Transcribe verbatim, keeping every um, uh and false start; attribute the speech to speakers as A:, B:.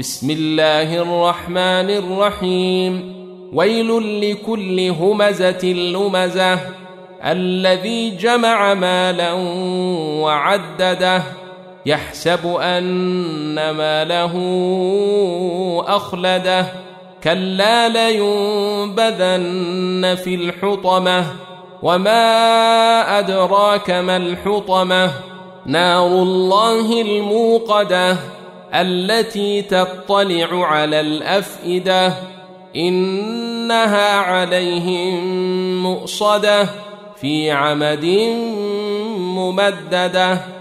A: بسم الله الرحمن الرحيم ويل لكل همزة لمزة الذي جمع مالا وعدده يحسب أن ماله أخلده كلا لينبذن في الحطمة وما أدراك ما الحطمة نار الله الموقدة التي تطلع على الأفئدة إنها عليهم مؤصدة في عمد ممددة.